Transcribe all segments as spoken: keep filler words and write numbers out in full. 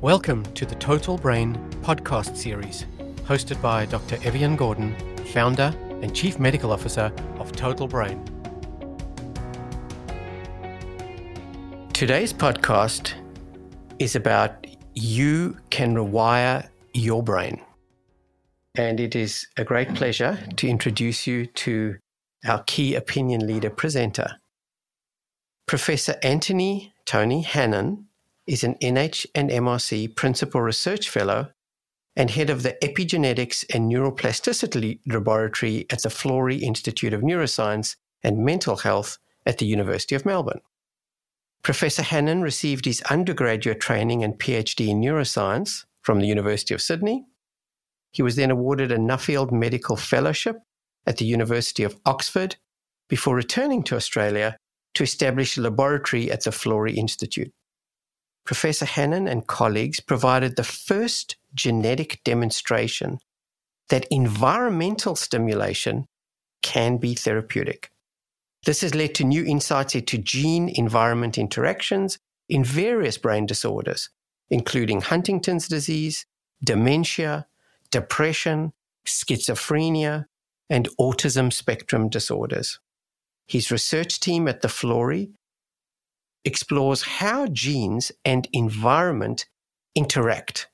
Welcome to the Total Brain podcast series, hosted by Doctor Evian Gordon, founder and Chief Medical Officer of Total Brain. Today's podcast is about you can rewire your brain. And it is a great pleasure to introduce you to our key opinion leader presenter. Professor Anthony Tony Hannon is an N H and M R C Principal Research Fellow and head of the Epigenetics and Neuroplasticity Laboratory at the Florey Institute of Neuroscience and Mental Health at the University of Melbourne. Professor Hannon received his undergraduate training and PhD in neuroscience from the University of Sydney. He was then awarded a Nuffield Medical Fellowship at the University of Oxford before returning to Australia to establish a laboratory at the Florey Institute. Professor Hannon and colleagues provided the first genetic demonstration that environmental stimulation can be therapeutic. This has led to new insights into gene-environment interactions in various brain disorders, including Huntington's disease, dementia, depression, schizophrenia, and autism spectrum disorders. His research team at the Florey explores how genes and environment interact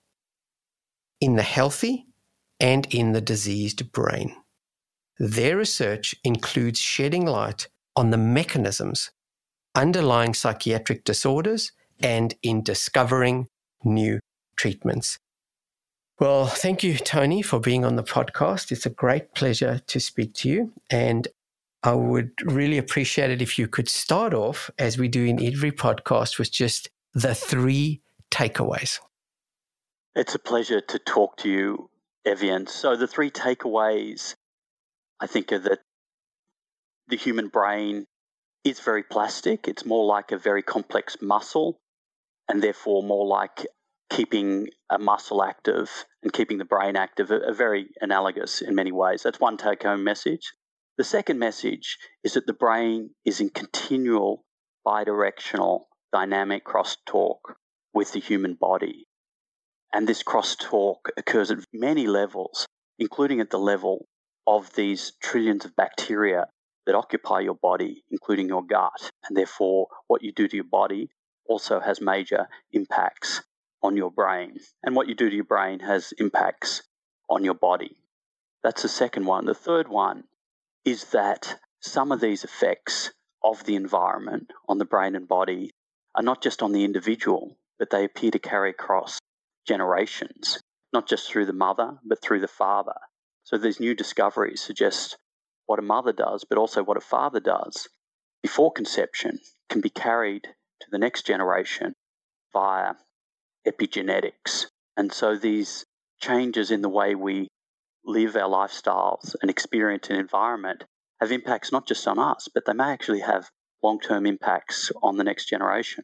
in the healthy and in the diseased brain. Their research includes shedding light on the mechanisms underlying psychiatric disorders and in discovering new treatments. Well, thank you, Tony, for being on the podcast. It's a great pleasure to speak to you, and I would really appreciate it if you could start off, as we do in every podcast, with just the three takeaways. It's a pleasure to talk to you, Evian. So the three takeaways, I think, are that the human brain is very plastic. It's more like a very complex muscle, and therefore more like keeping a muscle active and keeping the brain active are very analogous in many ways. That's one take-home message. The second message is that the brain is in continual bidirectional dynamic crosstalk with the human body. And this crosstalk occurs at many levels, including at the level of these trillions of bacteria that occupy your body, including your gut. And therefore, what you do to your body also has major impacts on your brain. And what you do to your brain has impacts on your body. That's the second one. The third one is that some of these effects of the environment on the brain and body are not just on the individual, but they appear to carry across generations, not just through the mother, but through the father. So these new discoveries suggest what a mother does, but also what a father does before conception can be carried to the next generation via epigenetics. And so these changes in the way we live our lifestyles and experience an environment have impacts not just on us, but they may actually have long-term impacts on the next generation.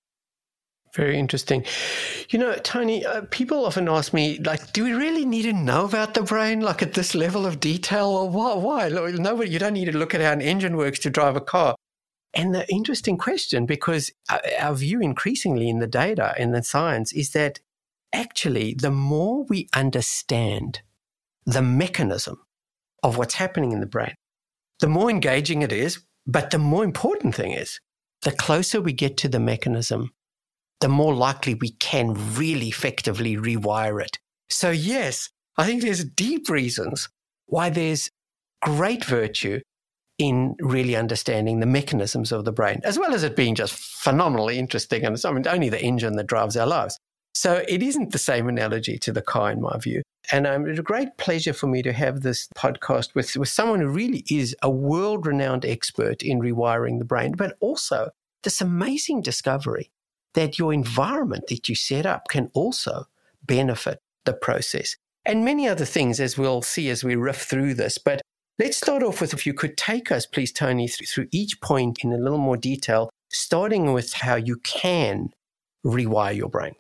Very interesting. You know, Tony, uh, people often ask me, like, do we really need to know about the brain, like at this level of detail? Or why? why? Nobody, you don't need to look at how an engine works to drive a car. And the interesting question, because our view increasingly in the data, in the science, is that actually the more we understand the mechanism of what's happening in the brain, the more engaging it is. But the more important thing is, the closer we get to the mechanism, the more likely we can really effectively rewire it. So yes, I think there's deep reasons why there's great virtue in really understanding the mechanisms of the brain, as well as it being just phenomenally interesting. And it's I mean, only the engine that drives our lives. So it isn't the same analogy to the car, in my view. And um, it's a great pleasure for me to have this podcast with, with someone who really is a world-renowned expert in rewiring the brain, but also this amazing discovery that your environment that you set up can also benefit the process. And many other things, as we'll see as we riff through this. But let's start off with, if you could take us, please, Tony, through, through each point in a little more detail, starting with how you can rewire your brain.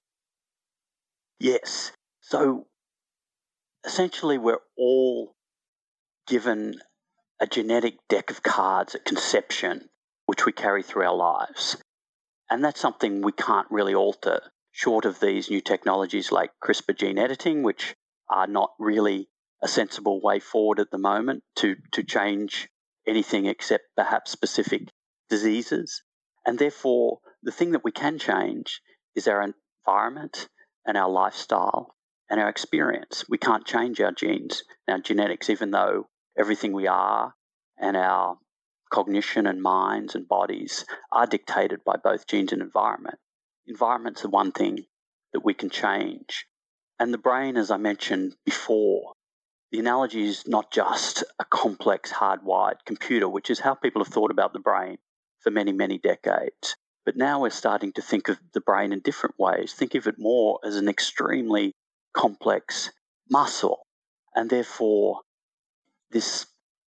Yes. So essentially, we're all given a genetic deck of cards at conception, which we carry through our lives. And that's something we can't really alter. short of these new technologies like CRISPR gene editing, which are not really a sensible way forward at the moment to, to change anything except perhaps specific diseases. And therefore, the thing that we can change is our environment and our lifestyle and our experience. We can't change our genes, our genetics, even though everything we are and our cognition and minds and bodies are dictated by both genes and environment. Environment's the one thing that we can change. And the brain, as I mentioned before, the analogy is not just a complex hardwired computer, which is how people have thought about the brain for many, many decades. But now we're starting to think of the brain in different ways, think of it more as an extremely complex muscle. And therefore, this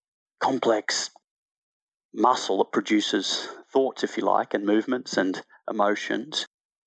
complex muscle that produces thoughts, if you like, and movements and emotions,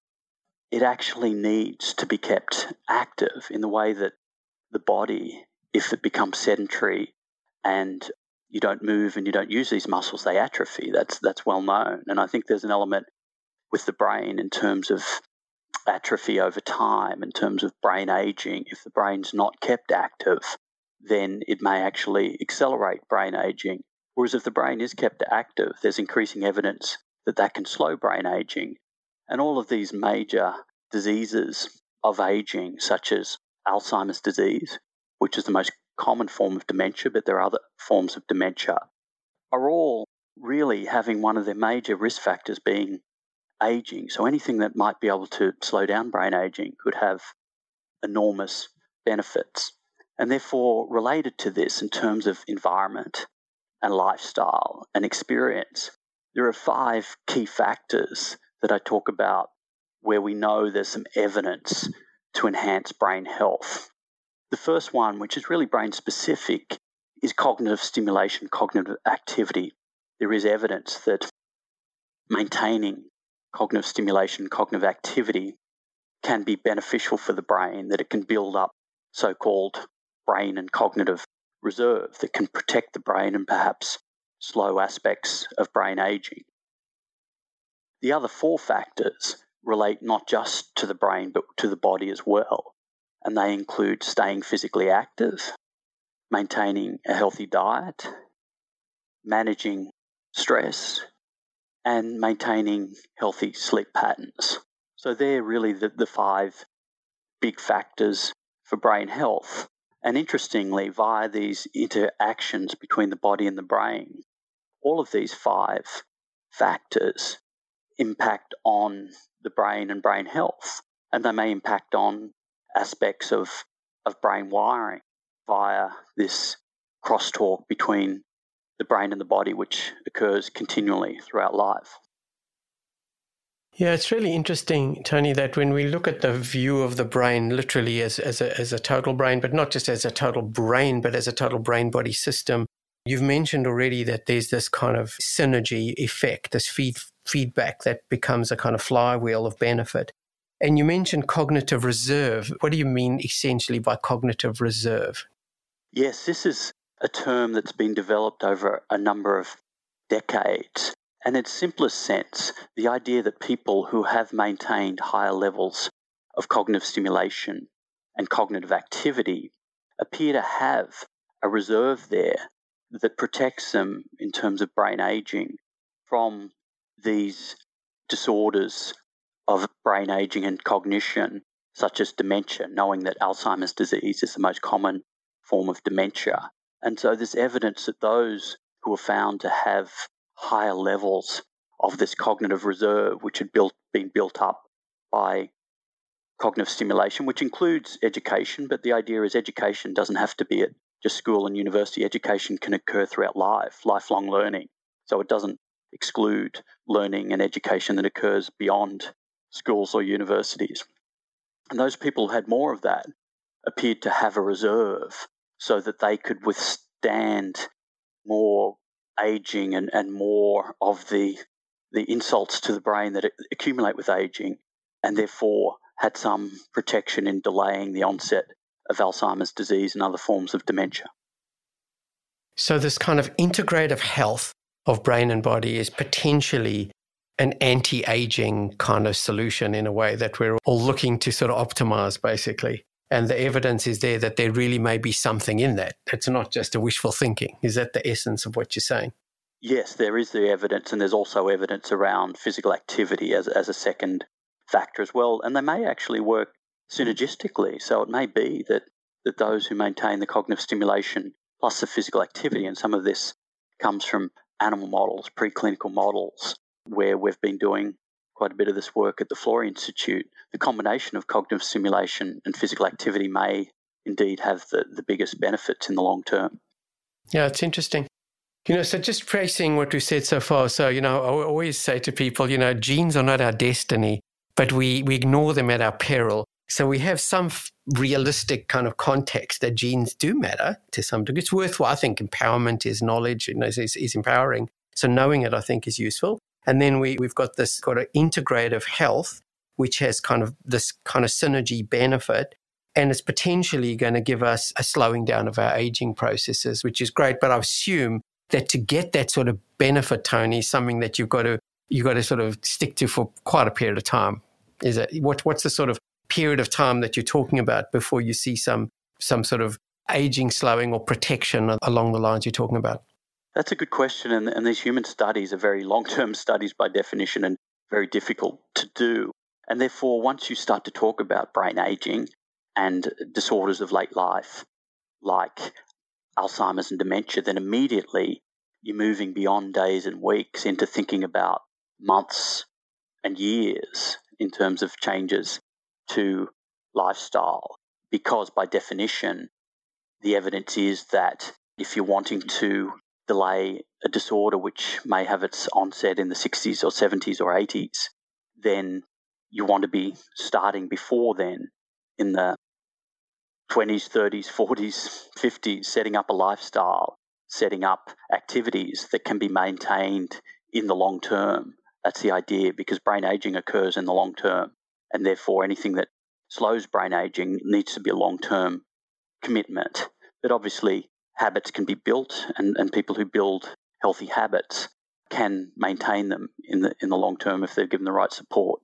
it actually needs to be kept active in the way that the body, if it becomes sedentary and you don't move and you don't use these muscles, they atrophy. That's that's well known. And I think there's an element with the brain in terms of atrophy over time, in terms of brain aging. If the brain's not kept active, then it may actually accelerate brain aging. Whereas if the brain is kept active, there's increasing evidence that that can slow brain aging. And all of these major diseases of aging, such as Alzheimer's disease, which is the most common form of dementia, but there are other forms of dementia, are all really having one of their major risk factors being aging. So anything that might be able to slow down brain aging could have enormous benefits. And therefore, related to this in terms of environment and lifestyle and experience, there are five key factors that I talk about where we know there's some evidence to enhance brain health. The first one, which is really brain specific, is cognitive stimulation, cognitive activity. There is evidence that maintaining cognitive stimulation, cognitive activity can be beneficial for the brain, that it can build up so-called brain and cognitive reserve that can protect the brain and perhaps slow aspects of brain aging. The other four factors relate not just to the brain but to the body as well, and they include staying physically active, maintaining a healthy diet, managing stress, and maintaining healthy sleep patterns. So they're really the, the five big factors for brain health. And interestingly, via these interactions between the body and the brain, all of these five factors impact on the brain and brain health, and they may impact on aspects of, of brain wiring via this crosstalk between the brain and the body, which occurs continually throughout life. Yeah, it's really interesting, Tony, that when we look at the view of the brain literally as, as, a, as a total brain, but not just as a total brain, but as a total brain-body system, you've mentioned already that there's this kind of synergy effect, this feed, feedback that becomes a kind of flywheel of benefit. And you mentioned cognitive reserve. What do you mean essentially by cognitive reserve? Yes, this is a term that's been developed over a number of decades. And in its simplest sense, the idea that people who have maintained higher levels of cognitive stimulation and cognitive activity appear to have a reserve there that protects them in terms of brain aging from these disorders of brain aging and cognition, such as dementia, knowing that Alzheimer's disease is the most common form of dementia. And so there's evidence that those who are found to have higher levels of this cognitive reserve, which had built, been built up by cognitive stimulation, which includes education, but the idea is education doesn't have to be at just school and university. Education can occur throughout life, lifelong learning. So it doesn't exclude learning and education that occurs beyond schools or universities. And those people who had more of that appeared to have a reserve so that they could withstand more aging and, and more of the the insults to the brain that accumulate with aging, and therefore had some protection in delaying the onset of Alzheimer's disease and other forms of dementia. So this kind of integrative health of brain and body is potentially an anti-aging kind of solution in a way that we're all looking to sort of optimize, basically. And the evidence is there that there really may be something in that. It's not just a wishful thinking. Is that the essence of what you're saying? Yes, there is the evidence, and there's also evidence around physical activity as, as a second factor as well. And they may actually work synergistically. So it may be that, that those who maintain the cognitive stimulation plus the physical activity, and some of this comes from animal models, preclinical models, where we've been doing quite a bit of this work at the Florey Institute, the combination of cognitive stimulation and physical activity may indeed have the, the biggest benefits in the long term. Yeah, it's interesting. You know, so just tracing what we said so far. So, you know, I always say to people, you know, genes are not our destiny, but we, we ignore them at our peril. So we have some f- realistic kind of context that genes do matter to some degree. It's worthwhile. I think empowerment is knowledge, you know, is, is empowering. So knowing it, I think, is useful. And then we, we've got this kind of integrative health, which has kind of this kind of synergy benefit. And it's potentially going to give us a slowing down of our aging processes, which is great. But I assume that to get that sort of benefit, Tony, is something that you've got to you've got to sort of stick to for quite a period of time. Is it what what's the sort of period of time that you're talking about before you see some some sort of aging slowing or protection along the lines you're talking about? That's a good question, and, and these human studies are very long-term studies by definition and very difficult to do. And therefore, once you start to talk about brain aging and disorders of late life, like Alzheimer's and dementia, then immediately you're moving beyond days and weeks into thinking about months and years in terms of changes to lifestyle. Because by definition, the evidence is that if you're wanting to delay a disorder which may have its onset in the sixties or seventies or eighties, then you want to be starting before then in the twenties, thirties, forties, fifties, setting up a lifestyle, setting up activities that can be maintained in the long term. That's the idea, because brain aging occurs in the long term, and therefore anything that slows brain aging needs to be a long-term commitment. But obviously habits can be built, and, and people who build healthy habits can maintain them in the in the long term if they're given the right support.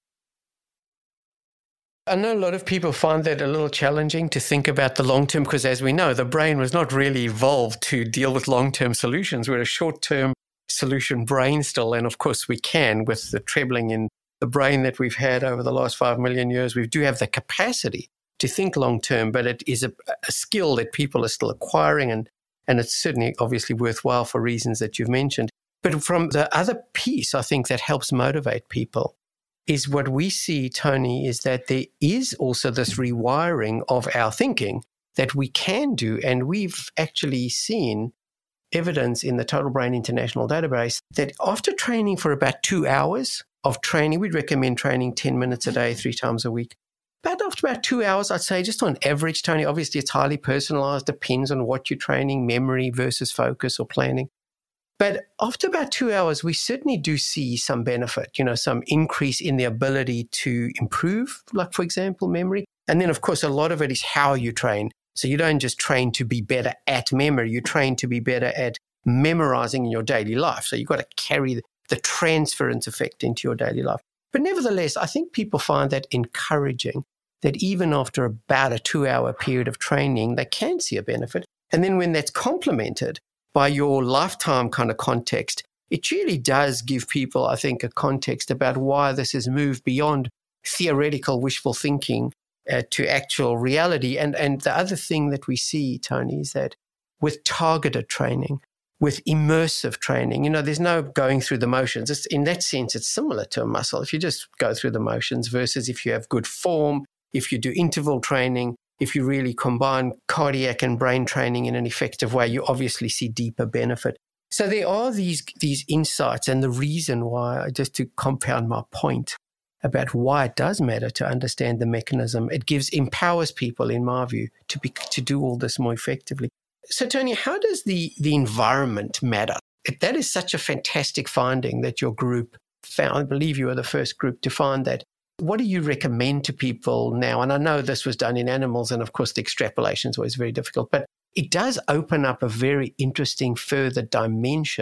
I know a lot of people find that a little challenging to think about the long term because, as we know, the brain was not really evolved to deal with long-term solutions. We're a short-term solution brain still, and of course we can with the trebling in the brain that we've had over the last five million years. We do have the capacity to think long-term, but it is a, a skill that people are still acquiring, and, and it's certainly obviously worthwhile for reasons that you've mentioned. But from the other piece, I think that helps motivate people is what we see, Tony, is that there is also this rewiring of our thinking that we can do. And we've actually seen evidence in the Total Brain International database that after training for about two hours of training, we'd recommend training ten minutes a day, three times a week. But after about two hours, I'd say just on average, Tony, obviously it's highly personalized, depends on what you're training, memory versus focus or planning. But after about two hours, we certainly do see some benefit, you know, some increase in the ability to improve, like, for example, memory. And then, of course, a lot of it is how you train. So you don't just train to be better at memory, you train to be better at memorizing in your daily life. So you've got to carry the transference effect into your daily life. But nevertheless, I think people find that encouraging, that even after about a two-hour period of training, they can see a benefit. And then when that's complemented by your lifetime kind of context, it really does give people, I think, a context about why this has moved beyond theoretical wishful thinking uh, to actual reality. And, and the other thing that we see, Tony, is that with targeted training, with immersive training, you know, there's no going through the motions. It's, in that sense, it's similar to a muscle. If you just go through the motions versus if you have good form, if you do interval training, if you really combine cardiac and brain training in an effective way, you obviously see deeper benefit. So there are these these insights, and the reason why, just to compound my point about why it does matter to understand the mechanism, it gives empowers people, in my view, to be to do all this more effectively. So, Tony, how does the, the environment matter? It, that is such a fantastic finding that your group found. I believe you were the first group to find that. What do you recommend to people now? And I know this was done in animals, and of course the extrapolation is always very difficult, but it does open up a very interesting further dimension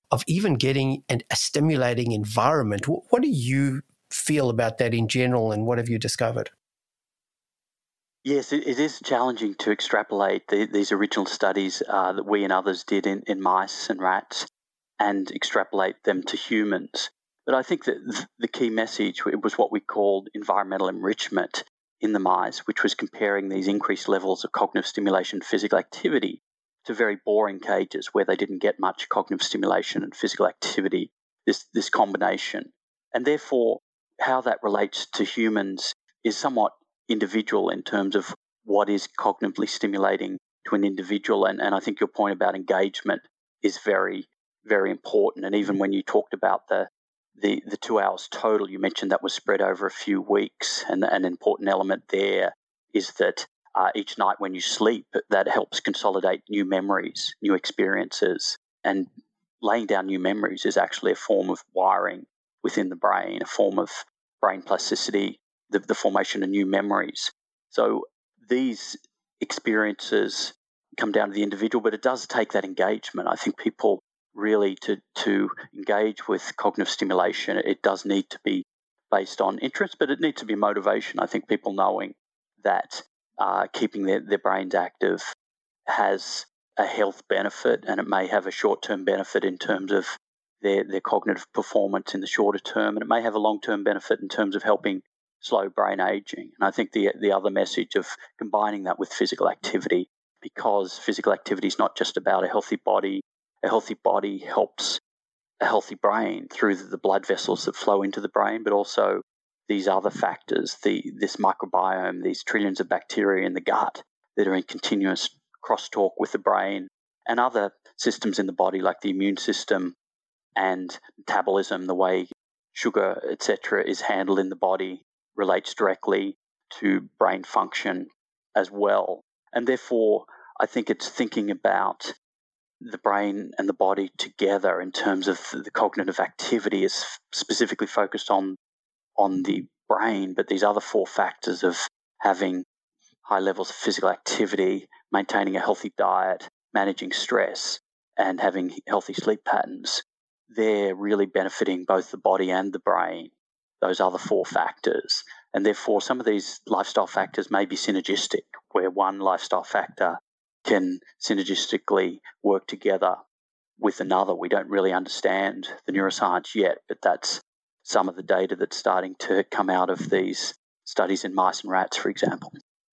of even getting an, a stimulating environment. What, what do you feel about that in general, and what have you discovered? Yes, it, it is challenging to extrapolate the, these original studies uh, that we and others did in, in mice and rats and extrapolate them to humans. But I think that th- the key message was what we called environmental enrichment in the mice, which was comparing these increased levels of cognitive stimulation and physical activity to very boring cages where they didn't get much cognitive stimulation and physical activity, this, this combination. And therefore, how that relates to humans is somewhat individual in terms of what is cognitively stimulating to an individual. And, and I think your point about engagement is very, very important. And even when you talked about the the, the two hours total, you mentioned that was spread over a few weeks. And an important element there is that uh, each night when you sleep, that helps consolidate new memories, new experiences. And laying down new memories is actually a form of wiring within the brain, a form of brain plasticity, the, the formation of new memories. So these experiences come down to the individual, but it does take that engagement. I think people really to, to engage with cognitive stimulation, it does need to be based on interest, but it needs to be motivation. I think people knowing that uh, keeping their, their brains active has a health benefit, and it may have a short-term benefit in terms of their, their cognitive performance in the shorter term, and it may have a long-term benefit in terms of helping slow brain aging. And I think the the other message of combining that with physical activity, because physical activity is not just about a healthy body. A healthy body helps a healthy brain through the blood vessels that flow into the brain, but also these other factors, the this microbiome, these trillions of bacteria in the gut that are in continuous crosstalk with the brain, and other systems in the body like the immune system and metabolism, the way sugar, et cetera, is handled in the body relates directly to brain function as well. And therefore, I think it's thinking about the brain and the body together in terms of the cognitive activity is specifically focused on on the brain, but these other four factors of having high levels of physical activity, maintaining a healthy diet, managing stress, and having healthy sleep patterns, they're really benefiting both the body and the brain, those other four factors. And therefore, some of these lifestyle factors may be synergistic, where one lifestyle factor can synergistically work together with another. We don't really understand the neuroscience yet, but that's some of the data that's starting to come out of these studies in mice and rats, for example.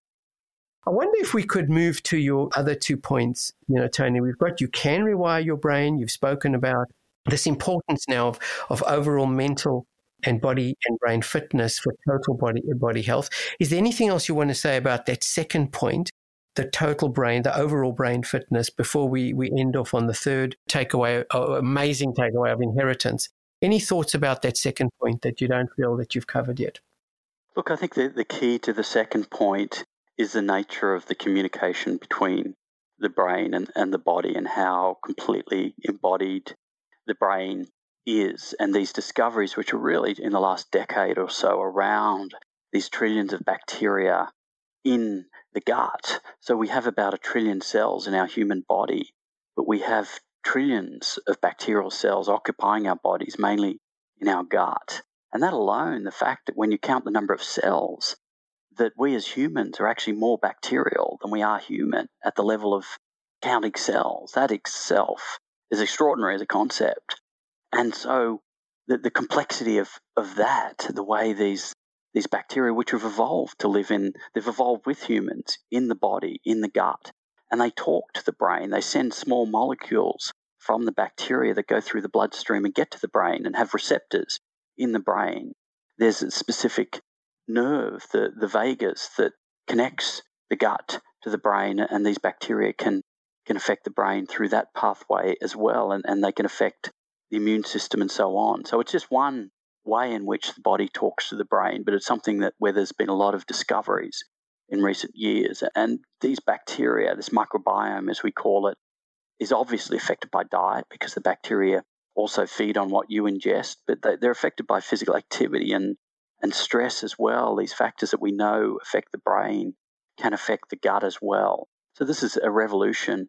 I wonder if we could move to your other two points. You know, Tony, we've got you can rewire your brain. You've spoken about this importance now of, of overall mental and body and brain fitness for total body body health. Is there anything else you want to say about that second point, the total brain, the overall brain fitness, before we, we end off on the third takeaway, oh, amazing takeaway of inheritance? Any thoughts about that second point that you don't feel that you've covered yet? Look, I think the, the key to the second point is the nature of the communication between the brain and, and the body, and how completely embodied the brain is. And these discoveries, which are really in the last decade or so around these trillions of bacteria in the gut. So we have about a trillion cells in our human body, but we have trillions of bacterial cells occupying our bodies, mainly in our gut. And that alone, the fact that when you count the number of cells, that we as humans are actually more bacterial than we are human at the level of counting cells, that itself is extraordinary as a concept. And so the, the complexity of, of that, the way these these bacteria, which have evolved to live in, they've evolved with humans in the body, in the gut, and they talk to the brain. They send small molecules from the bacteria that go through the bloodstream and get to the brain and have receptors in the brain. There's a specific nerve, the, the vagus, that connects the gut to the brain, and these bacteria can, can affect the brain through that pathway as well, and, and they can affect the immune system and so on. So it's just one way in which the body talks to the brain, but it's something that where there's been a lot of discoveries in recent years. And these bacteria, this microbiome as we call it, is obviously affected by diet, because the bacteria also feed on what you ingest, but they, they're affected by physical activity and, and stress as well. These factors that we know affect the brain can affect the gut as well. So this is a revolution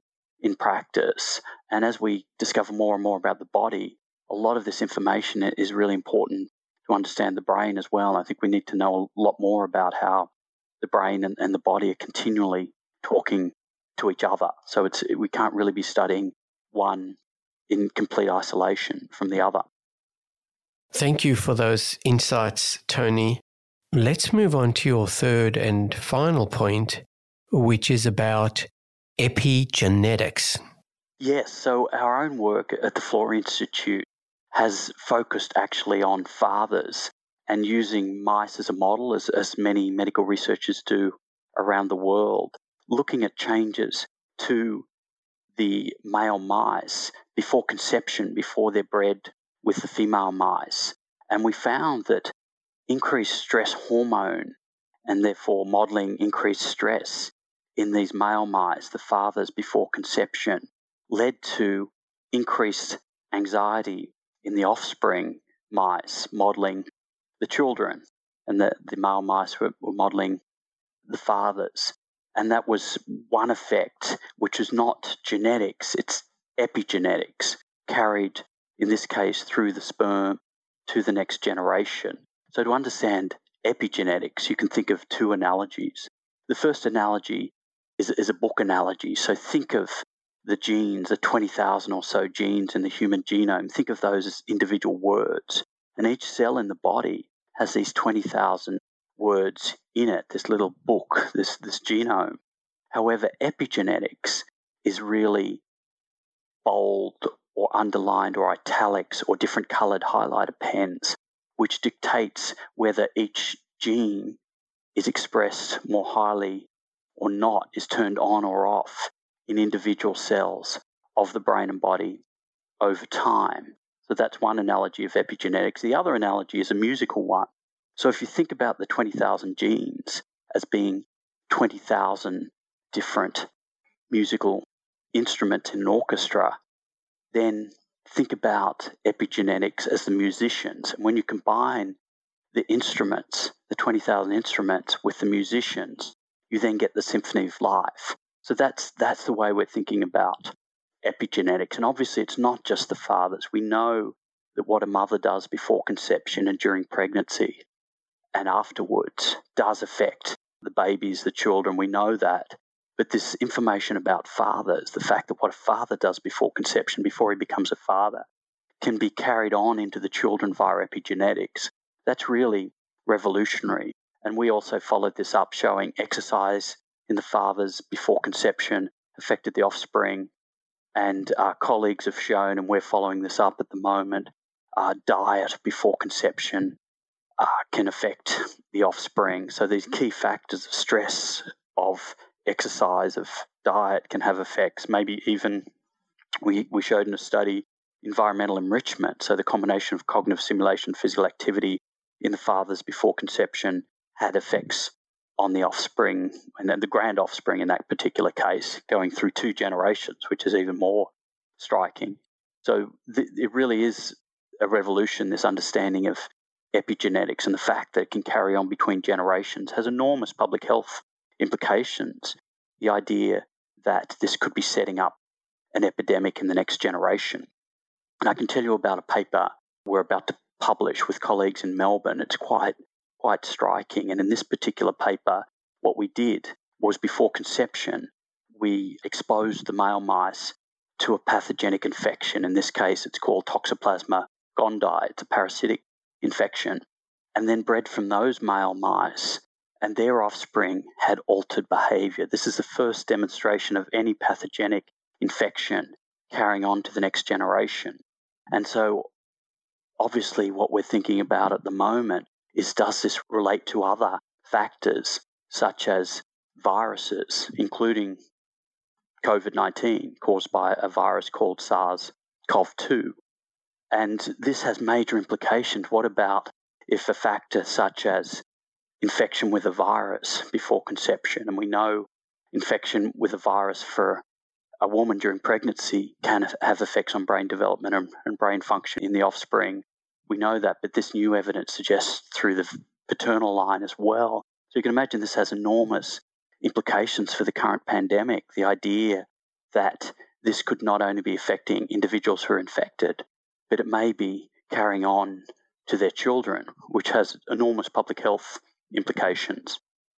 in practice. And as we discover more and more about the body, a lot of this information is really important to understand the brain as well. I think we need to know a lot more about how the brain and, and the body are continually talking to each other. So it's we can't really be studying one in complete isolation from the other. Thank you for those insights, Tony. Let's move on to your third and final point, which is about epigenetics. Yes, so our own work at the Flora Institute has focused actually on fathers and using mice as a model, as, as many medical researchers do around the world, looking at changes to the male mice before conception, before they're bred with the female mice. And we found that increased stress hormone and therefore modeling increased stress in these male mice, the fathers before conception, led to increased anxiety in the offspring mice modeling the children, and the, the male mice were, were modeling the fathers. And that was one effect, which is not genetics, it's epigenetics, carried, in this case, through the sperm to the next generation. So to understand epigenetics, you can think of two analogies. The first analogy is, is a book analogy. So think of the genes, the twenty thousand or so genes in the human genome. Think of those as individual words. And each cell in the body has these twenty thousand words in it, this little book, this, this genome. However, epigenetics is really bold or underlined or italics or different coloured highlighter pens, which dictates whether each gene is expressed more highly or not, is turned on or off in individual cells of the brain and body over time. So that's one analogy of epigenetics. The other analogy is a musical one. So if you think about the twenty thousand genes as being twenty thousand different musical instruments in an orchestra, then think about epigenetics as the musicians. And when you combine the instruments, the twenty thousand instruments, with the musicians, you then get the symphony of life. So that's that's the way we're thinking about epigenetics. And obviously it's not just the fathers. We know that what a mother does before conception and during pregnancy and afterwards does affect the babies, the children. We know that. But this information about fathers, the fact that what a father does before conception, before he becomes a father, can be carried on into the children via epigenetics, that's really revolutionary. And we also followed this up showing exercise in the fathers before conception affected the offspring. And our colleagues have shown, and we're following this up at the moment, uh, diet before conception uh, can affect the offspring. So these key factors of stress, of exercise, of diet can have effects. Maybe even we, we showed in a study environmental enrichment. So the combination of cognitive stimulation, physical activity in the fathers before conception had effects on the offspring, and then the grand offspring in that particular case, going through two generations, which is even more striking. So th- it really is a revolution, this understanding of epigenetics, and the fact that it can carry on between generations has enormous public health implications. The idea that this could be setting up an epidemic in the next generation. And I can tell you about a paper we're about to publish with colleagues in Melbourne. It's quite quite striking. And in this particular paper, what we did was before conception, we exposed the male mice to a pathogenic infection. In this case, it's called Toxoplasma gondii. It's a parasitic infection. And then bred from those male mice, and their offspring had altered behavior. This is the first demonstration of any pathogenic infection carrying on to the next generation. And so obviously what we're thinking about at the moment is, does this relate to other factors such as viruses, including COVID nineteen, caused by a virus called SARS-C o V two? And this has major implications. What about if a factor such as infection with a virus before conception, and we know infection with a virus for a woman during pregnancy can have effects on brain development and, and brain function in the offspring. We know that, but this new evidence suggests through the paternal line as well. So you can imagine this has enormous implications for the current pandemic. The idea that this could not only be affecting individuals who are infected, but it may be carrying on to their children, which has enormous public health implications.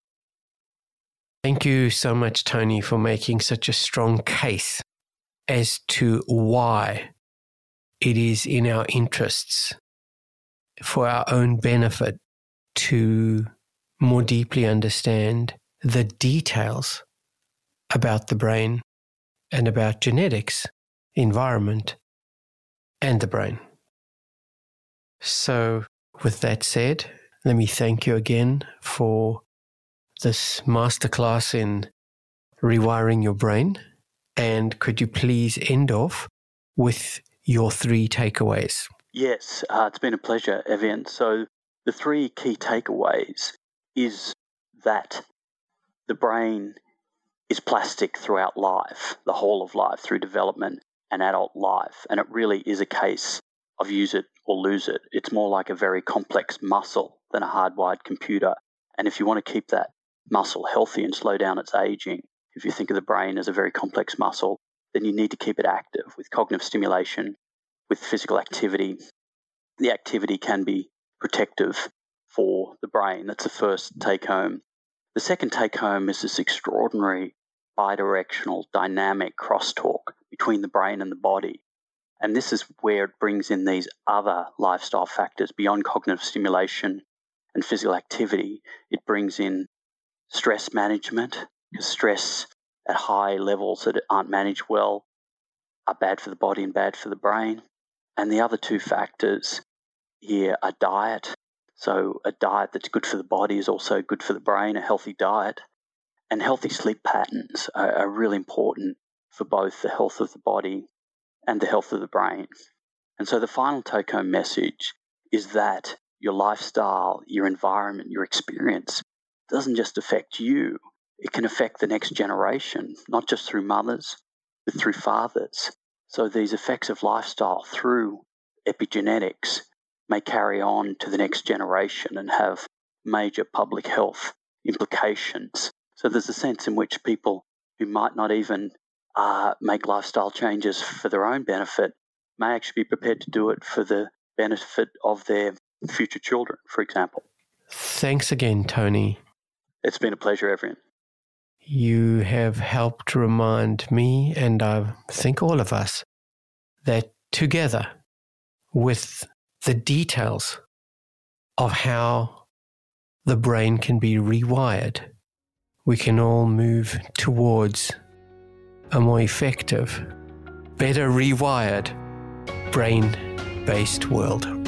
Thank you so much, Tony, for making such a strong case as to why it is in our interests, for our own benefit, to more deeply understand the details about the brain and about genetics, environment, and the brain. So, with that said, let me thank you again for this masterclass in rewiring your brain. And could you please end off with your three takeaways? Yes, uh, it's been a pleasure, Evian. So the three key takeaways is that the brain is plastic throughout life, the whole of life, through development and adult life. And it really is a case of use it or lose it. It's more like a very complex muscle than a hardwired computer. And if you want to keep that muscle healthy and slow down its aging, if you think of the brain as a very complex muscle, then you need to keep it active with cognitive stimulation, with physical activity. The activity can be protective for the brain. That's the first take-home. The second take-home is this extraordinary bidirectional dynamic crosstalk between the brain and the body. And this is where it brings in these other lifestyle factors beyond cognitive stimulation and physical activity. It brings in stress management, because stress at high levels that aren't managed well are bad for the body and bad for the brain. And the other two factors here are diet. So a diet that's good for the body is also good for the brain, a healthy diet. And healthy sleep patterns are, are really important for both the health of the body and the health of the brain. And so the final take-home message is that your lifestyle, your environment, your experience doesn't just affect you. It can affect the next generation, not just through mothers, but through fathers. So these effects of lifestyle through epigenetics may carry on to the next generation and have major public health implications. So there's a sense in which people who might not even uh, make lifestyle changes for their own benefit may actually be prepared to do it for the benefit of their future children, for example. Thanks again, Tony. It's been a pleasure, Evian. You have helped remind me, and I think all of us, that together with the details of how the brain can be rewired, we can all move towards a more effective, better rewired, brain-based world.